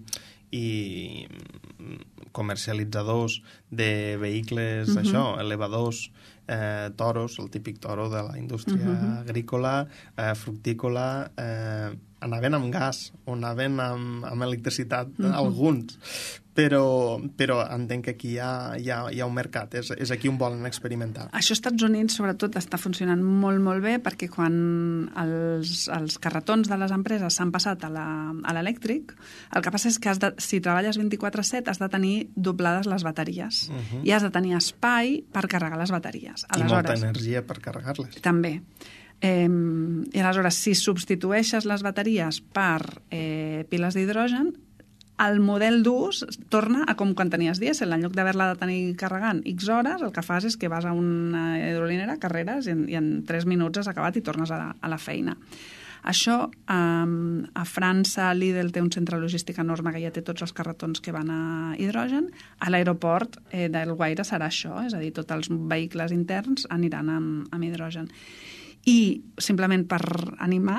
comercialitzadors de vehicles, això, elevadors, toros, el típic toro de la indústria agrícola, fructícola, anaven amb gas o anaven amb electricitat, alguns, però entenc que aquí hi ha un mercat, és aquí on volen experimentar. Això als Estats Units, sobretot, està funcionant molt, molt bé, perquè quan els carretons de les empreses s'han passat a l'elèctric, el que passa és que si treballes 24/7 has de tenir doblades les bateries i has de tenir espai per carregar les bateries. I molta energia per carregar-les. També. I aleshores, si substitueixes les bateries per piles d'hidrogen, el model d'ús torna a com quan tenies dièsel. En lloc d'haver-la de tenir carregant X hores, el que fas és que vas a una hidrolinera, carreres, i en 3 minuts has acabat i tornes a la feina. Això, a França, Lidl té un centre logístic enorme que ja té tots els carretons que van a hidrogen. A l'aeroport d'Alguaire serà això, és a dir, tots els vehicles interns aniran amb hidrogen. I, simplement per animar,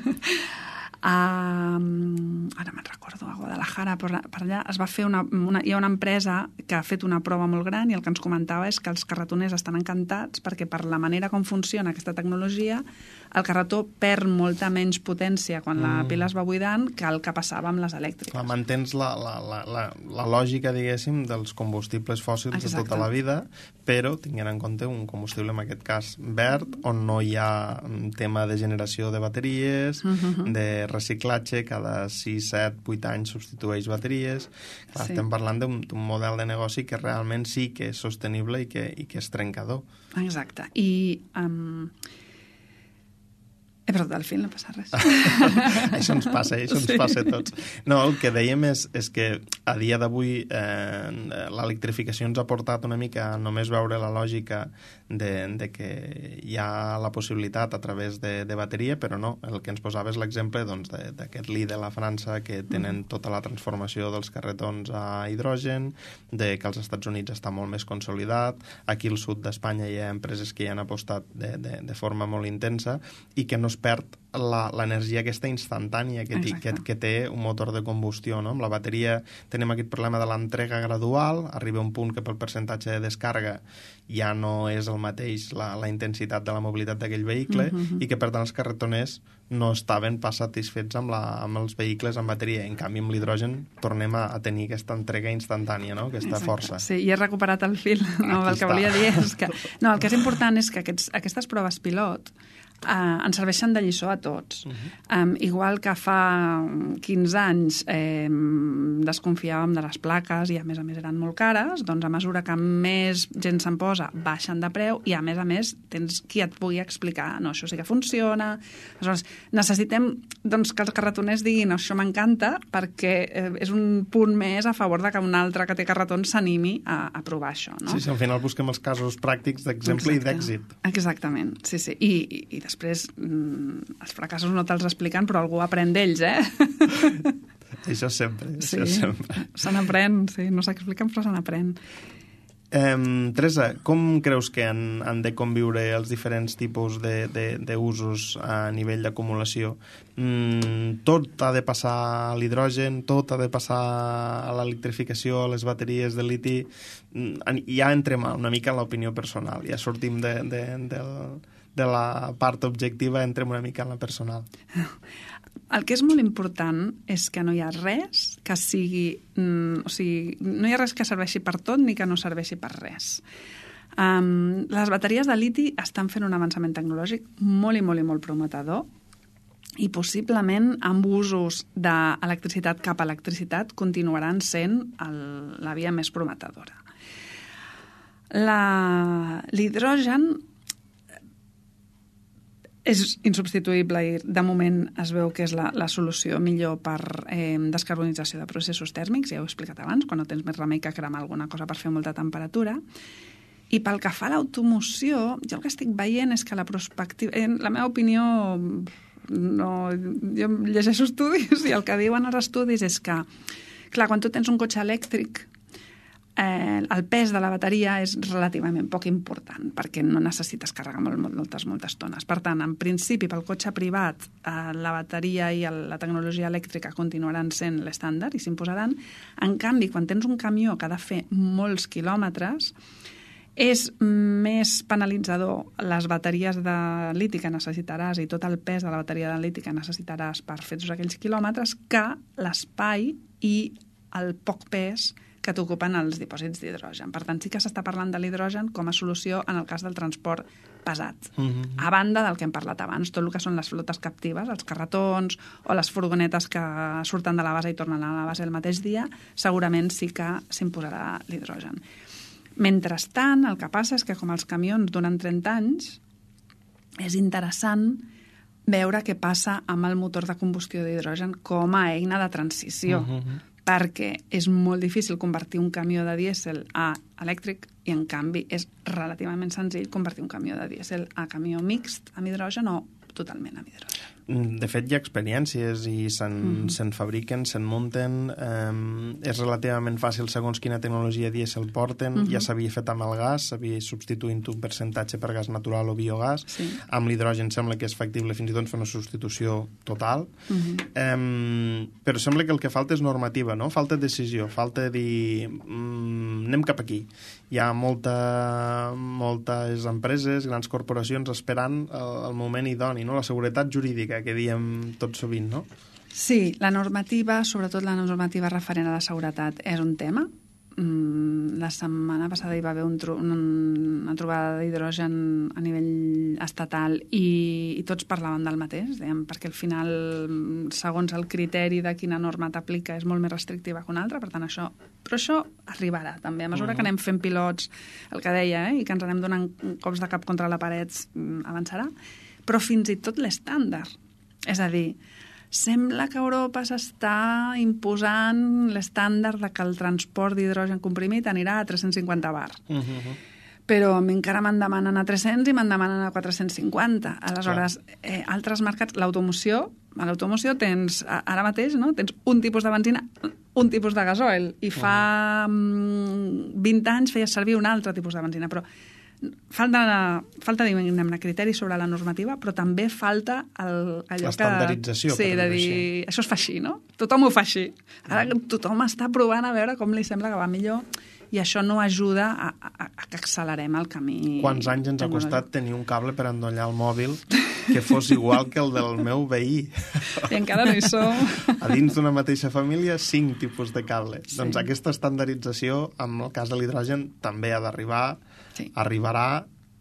ara me'n recordo, a Guadalajara, per allà, es va fer hi ha una empresa que ha fet una prova molt gran i el que ens comentava és que els carretoners estan encantats perquè per la manera com funciona aquesta tecnologia el carretó perd molta menys potència quan la pila es va buidant que el que passava amb les elèctriques. Clar, mantens la lògica, diguéssim, dels combustibles fòssils de tota la vida, però tinguent en compte un combustible, en aquest cas verd, on no hi ha un tema de generació de bateries, de reciclatge, cada 6, 7, 8 anys substitueix bateries. Clar, estem parlant d'un model de negoci que realment sí que és sostenible i que és trencador. Exacte. I he perdut el fil, no passa res. Això ens passa a tots. No, el que dèiem és que a dia d'avui l'electrificació ens ha portat una mica a només veure la lògica de que hi ha la possibilitat a través de bateria, però no, el que ens posava és l'exemple d'aquest Lidl a França que tenen tota la transformació dels carretons a hidrogen, que als Estats Units està molt més consolidat, aquí al sud d'Espanya hi ha empreses que hi han apostat de forma molt intensa i que no es perd l'energia aquesta instantània que té un motor de combustió. No? Amb la bateria tenim aquest problema de l'entrega gradual, arriba un punt que pel percentatge de descàrrega ja no és el mateix la intensitat de la mobilitat d'aquell vehicle i que per tant els carretoners no estaven pas satisfets amb els vehicles amb bateria. En canvi, amb l'hidrogen tornem a tenir aquesta entrega instantània, no? Aquesta força. Sí, i he recuperat el fil. No, el que volia dir és que... No, el que és important és que aquestes proves pilot ens serveixen de lliçó a tots. Igual que fa 15 anys desconfiàvem de les plaques i a més eren molt cares, doncs a mesura que més gent se'n posa, baixen de preu i a més tens qui et pugui explicar, no, això sí que funciona. Aleshores, necessitem doncs, que els carretoners diguin això m'encanta perquè és un punt més a favor de que un altre que té carretons s'animi a provar això. No? Sí, al final busquem els casos pràctics d'exemple i d'èxit. Exactament, sí. I després els fracassos no te'ls expliquen, però algú aprèn d'ells, Això sempre, sí, se n'aprèn, sí, no s'expliquen, però se n'aprèn. Teresa, com creus que han de conviure els diferents tipus d'usos a nivell d'acumulació? Tot ha de passar a l'hidrogen, tot ha de passar a l'electrificació, a les bateries de liti? Ja entrem una mica en l'opinió personal, ja sortim de la part objectiva, entrem una mica en la personal. El que és molt important és que no hi ha res que sigui... o sigui, no hi ha res que serveixi per tot ni que no serveixi per res. Les bateries de liti estan fent un avançament tecnològic molt i molt prometedor i possiblement amb usos d'electricitat cap a electricitat continuaran sent la via més prometedora. L'hidrogen és insubstituïble i de moment es veu que és la solució millor per descarbonització de processos tèrmics, ja ho he explicat abans, quan no tens més remei que cremar alguna cosa per fer molta temperatura. I pel que fa a l'automoció, jo el que estic veient és que la perspectiva... la meva opinió, jo llegeixo estudis i el que diuen els estudis és que, clar, quan tu tens un cotxe elèctric, el pes de la bateria és relativament poc important perquè no necessites carregar moltes tones. Per tant, en principi, pel cotxe privat, la bateria i la tecnologia elèctrica continuaran sent l'estàndard i s'imposaran. En canvi, quan tens un camió que ha de fer molts quilòmetres, és més penalitzador les bateries de liti que necessitaràs i tot el pes de la bateria de liti que necessitaràs per fer tots aquells quilòmetres que l'espai i el poc pes que t'ocupen els dipòsits d'hidrogen. Per tant, sí que s'està parlant de l'hidrogen com a solució en el cas del transport pesat. A banda del que hem parlat abans, tot el que són les flotes captives, els carretons o les furgonetes que surten de la base i tornen a la base el mateix dia, segurament sí que s'imposarà l'hidrogen. Mentrestant, el que passa és que com els camions duren 30 anys, és interessant veure què passa amb el motor de combustió d'hidrogen com a eina de transició. Perquè és molt difícil convertir un camió de dièsel a elèctric i, en canvi, és relativament senzill convertir un camió de dièsel a camió mixt amb hidrogen o totalment amb hidrogen. De fet, hi ha experiències i se'n fabriquen, se'n munten. És relativament fàcil segons quina tecnologia dièsel porten. Ja s'havia fet amb el gas, s'havia substituint un percentatge per gas natural o biogàs. Sí. Amb l'hidrogen sembla que és factible fins i tot fer una substitució total. Però sembla que el que falta és normativa, no? Falta decisió, falta dir anem cap aquí. Hi ha moltes empreses, grans corporacions esperant el moment idoni, no? La seguretat jurídica que diem tot sovint, no? Sí, la normativa, sobretot la normativa referent a la seguretat, és un tema. La setmana passada hi va haver una trobada d'hidrogen a nivell estatal i tots parlaven del mateix, perquè al final, segons el criteri de quina norma t'aplica, és molt més restrictiva que una altra, per tant, però això arribarà també. A mesura que anem fent pilots, el que deia, i que ens anem donant cops de cap contra la paret, avançarà, però fins i tot l'estàndard. És a dir, sembla que Europa s'està imposant l'estàndard de que el transport d'hidrogen comprimit anirà a 350 bar. Però a mi encara me'n demanen a 300 i me'n demanen a 450. Aleshores, altres mercats, a l'automoció tens, ara mateix, no? Tens un tipus de benzina, un tipus de gasoil, i fa 20 anys feies servir un altre tipus de benzina, però falta diguem-ne, criteri sobre la normativa, però també falta allò que... L'estandardització. Sí, de dir, això es fa així, no? Tothom ho fa així. Ara tothom està provant a veure com li sembla que va millor i això no ajuda a que accelerem el camí. Quants anys ens ha costat tenir un cable per endollar el mòbil que fos igual que el del meu veí? I encara no hi som. A dins d'una mateixa família, 5 tipus de cable. Sí. Doncs aquesta estandardització, en el cas de l'hidrogen, també ha d'arribar, arribarà,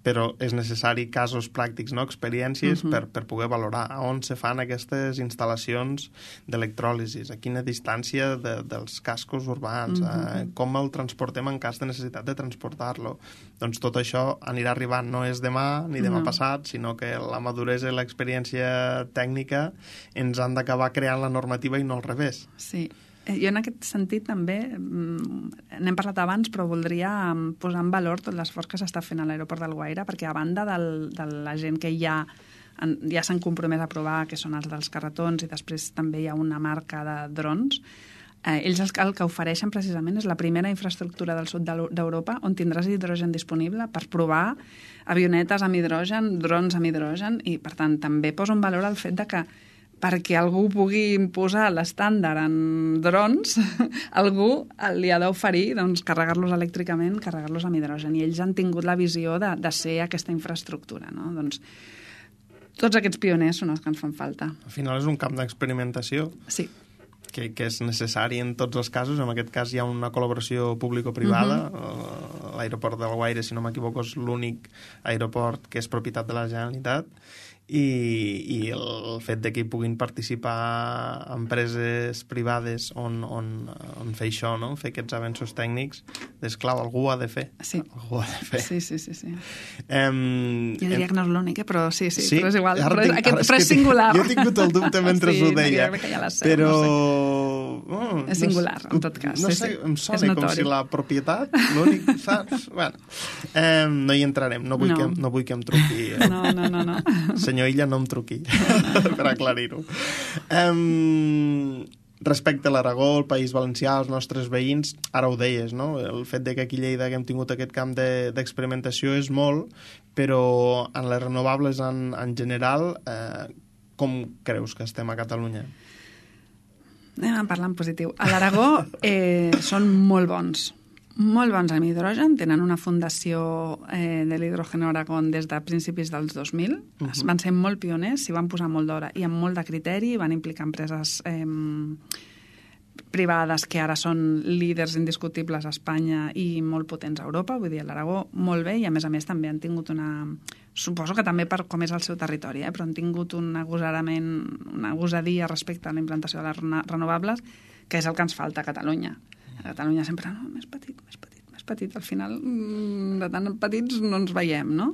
però és necessari casos pràctics, no? Experiències per poder valorar on se fan aquestes instal·lacions d'electròlisis, a quina distància dels cascos urbans, com el transportem en cas de necessitat de transportar-lo. Doncs tot això anirà arribant, no és demà ni demà passat, sinó que la maduresa i l'experiència tècnica ens han d'acabar creant la normativa i no al revés. Sí. Jo en aquest sentit també, n'hem parlat abans, però voldria posar en valor tot l'esforç que s'està fent a l'aeroport d'Alguaire, perquè a banda de la gent que ja s'han compromès a provar, que són els dels carretons, i després també hi ha una marca de drons, ells el que ofereixen precisament és la primera infraestructura del sud d'Europa on tindràs hidrogen disponible per provar avionetes amb hidrogen, drons amb hidrogen, i per tant també posa en valor el fet de que perquè algú pugui imposar l'estàndard en drons, algú li ha d'oferir carregar-los elèctricament, carregar-los amb hidrogen. I ells han tingut la visió de ser aquesta infraestructura. No? Doncs tots aquests pioners són els que ens fan falta. Al final és un camp d'experimentació. Sí. Que és necessari en tots els casos. En aquest cas hi ha una col·laboració público-privada. L'aeroport d'Alguaire, si no m'equivoco, és l'únic aeroport que és propietat de la Generalitat. I el fet de que hi puguin participar empreses privades on fer això, no? Fer aquests avenços tècnics, és clau, algú ho ha de fer. Sí. Algú ho ha de fer. Sí. Jo diria que no és l'únic, però sí, però és igual. Però és singular. Jo he tingut el dubte mentre ho deia. Però... és singular, en tot cas. No sé, em sona com si la propietat, l'únic, saps? Bueno, no hi entrarem, no vull que em truqui. No. Senyor Illa, no em truqui, per aclarir-ho. Respecte a l'Aragó, el País Valencià, els nostres veïns, ara ho deies, no? El fet de que aquí a Lleida haguem tingut aquest camp d'experimentació és molt, però en les renovables en general, com creus que estem a Catalunya? Anem a parlar en positiu. A l'Aragó són molt bons amb hidrogen, tenen una fundació de l'hidrogen a Aragó des de principis dels 2000, van ser molt pioners, s'hi van posar molt d'hora i amb molt de criteri, van implicar empreses privades que ara són líders indiscutibles a Espanya i molt potents a Europa, vull dir, a l'Aragó molt bé, i a més també han tingut suposo que també per com és el seu territori, però han tingut un agosarament, una gosadia respecte a la implantació de les renovables, que és el que ens falta a Catalunya. A Catalunya sempre, més petit. Al final, de tan petits no ens veiem, no?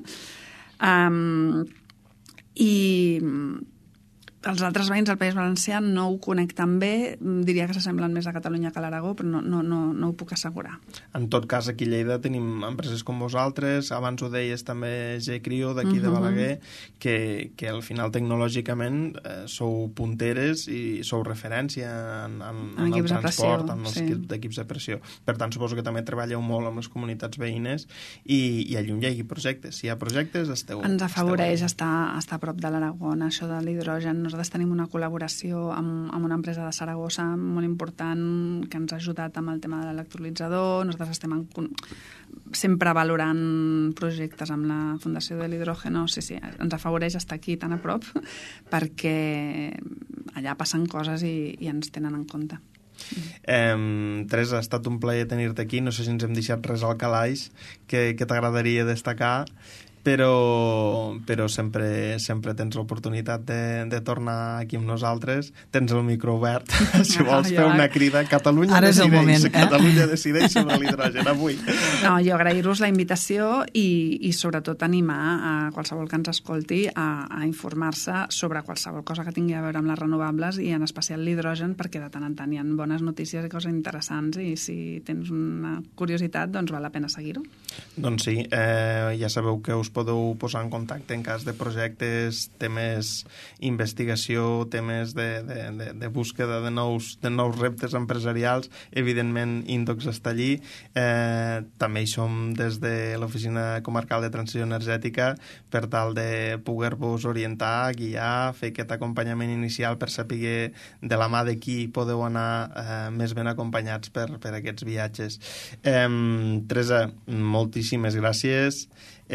I els altres veïns del País Valencià no ho connecten bé, diria que s'assemblen més a Catalunya que a l'Aragó, però no ho puc assegurar. En tot cas, aquí a Lleida tenim empreses com vosaltres, abans ho deies també G-Crio, d'aquí de Balaguer, que al final tecnològicament sou punteres i sou referència en el transport, en els equips de pressió. Per tant, suposo que també treballeu molt amb les comunitats veïnes i allà on hi hagi projectes. Si hi ha projectes, esteu... Ens afavoreix estar a prop de l'Aragó, això de l'hidrogen. Nosaltres tenim una col·laboració amb una empresa de Saragossa molt important que ens ha ajudat amb el tema de l'electrolitzador. Nosaltres estem sempre valorant projectes amb la Fundació de l'Hidrògeno. Sí, ens afavoreix estar aquí tan a prop perquè allà passen coses i ens tenen en compte. Teresa, ha estat un plaer tenir-te aquí. No sé si ens hem deixat res al calaix que t'agradaria destacar, però sempre tens l'oportunitat de tornar aquí amb nosaltres. Tens el micro obert, si vols fer una crida. Catalunya decideix sobre l'hidrogen avui. No, jo agrair-vos la invitació i sobretot animar a qualsevol que ens escolti a informar-se sobre qualsevol cosa que tingui a veure amb les renovables i en especial l'hidrogen, perquè de tant en tant hi ha bones notícies i coses interessants i si tens una curiositat, doncs val la pena seguir-ho. Doncs sí, ja sabeu que us podeu posar en contacte en cas de projectes, temes investigació, temes de búsqueda de nous reptes empresarials. Evidentment, Indox està allí. També hi som des de l'Oficina Comarcal de Transició Energètica per tal de poder-vos orientar, guiar, fer aquest acompanyament inicial per saber de la mà de qui podeu anar més ben acompanyats per aquests viatges. Teresa, moltíssimes gràcies.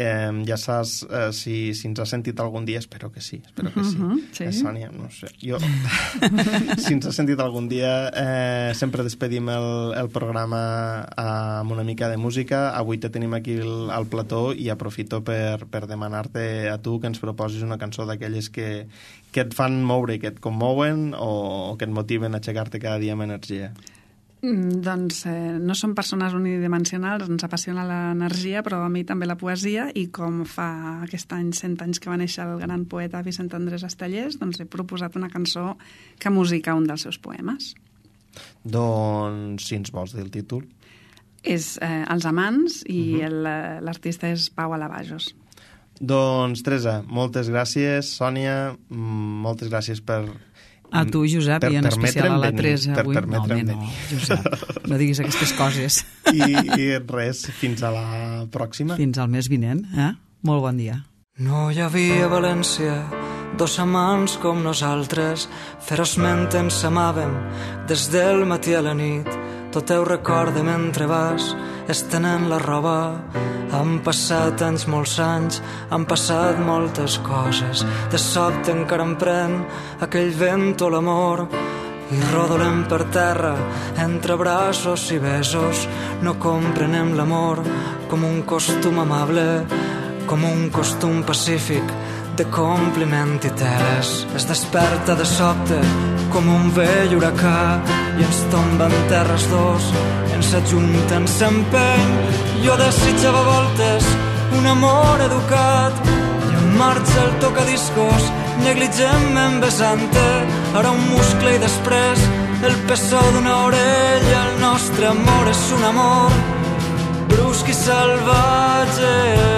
ja saps si ens has sentit algun dia, espero que sí. Sí. Sònia, no sé, jo... si ens has sentit algun dia, sempre despedim el programa amb una mica de música. Avui te tenim aquí al plató i aprofito per demanar-te a tu que ens proposis una cançó d'aquelles que et fan moure, que et commouen o que et motiven a aixecar-te cada dia amb energia. Doncs no som persones unidimensionals, ens apassiona l'energia, però a mi també la poesia, i com fa aquest any 100 anys que va néixer el gran poeta Vicent Andrés Estellés, doncs he proposat una cançó que musica un dels seus poemes. Doncs, si ens vols dir el títol. És Els amants i l'artista és Pau Alavajos. Doncs, Teresa, moltes gràcies. Sònia, moltes gràcies per... A tu, Josep, i en especial a la Teresa. Per permetre'm venir. Josep, no diguis aquestes coses. I res, fins a la pròxima. Fins al mes vinent, Molt bon dia. No hi havia a València dos amants com nosaltres, ferozment ens amàvem des del matí a la nit. Tot ho recorda mentre vas estenent la roba. Han passat anys, molts anys, han passat moltes coses. De sobte encara em pren aquell vent o l'amor i rodolem per terra entre braços i besos. No comprenem l'amor com un costum amable, com un costum pacífic de compliment i teles. Es desperta de sobte com un vell huracà i ens tomba en terres dos, ens ajunten s'empeny. Jo desitjava voltes un amor educat i en marxa el tocadiscos negligentment besant-te. Ara un muscle i després el pessó d'una orella. El nostre amor és un amor brusc i salvatge.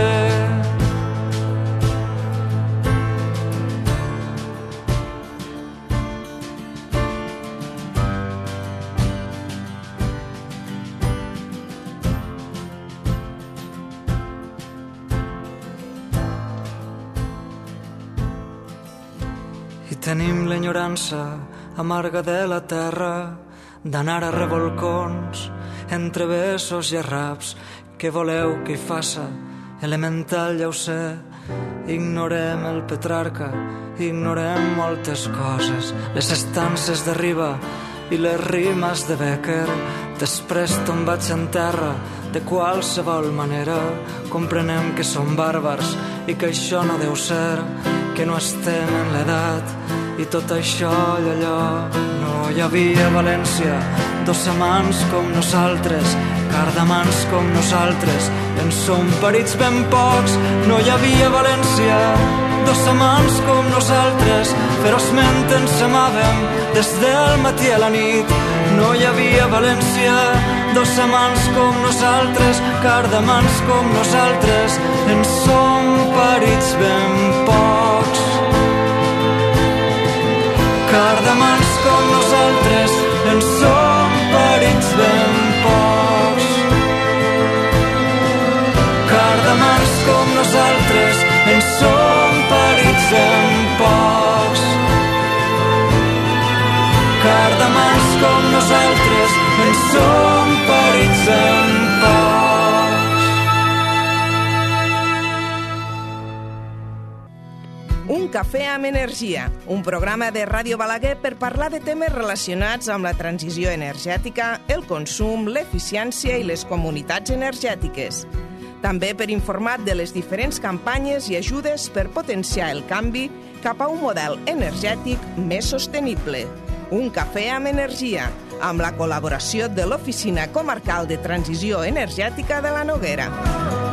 Tenim l'enyorança amarga de la terra d'anar a revolcons entre besos i arraps. Què voleu que hi faça? Elemental, ja ho sé. Ignorem el Petrarca, ignorem moltes coses, les estances de Riba i les rimes de Becker. Després tombats en terra de qualsevol manera comprenem que som bàrbars i que això no deu ser, que no estem en l'edat i tot això i allò. No hi havia a València dos amants com nosaltres, cardamans com nosaltres, en som parits ben pocs. No hi havia a València dos amants com nosaltres, ferozment ens amàvem des del matí a la nit. No hi havia a València dos amants com nosaltres, cardamans com nosaltres, en som parits ben pocs. Cardamans com nosaltres, en som parits ben pocs. Cardamans com nosaltres, en som parits ben pocs. Cardamans com nosaltres, en som parits ben pocs. Un cafè amb energia, un programa de Ràdio Balaguer per parlar de temes relacionats amb la transició energètica, el consum, l'eficiència i les comunitats energètiques. També per informar de les diferents campanyes i ajudes per potenciar el canvi cap a un model energètic més sostenible. Un cafè amb energia, amb la col·laboració de l'Oficina Comarcal de Transició Energètica de la Noguera.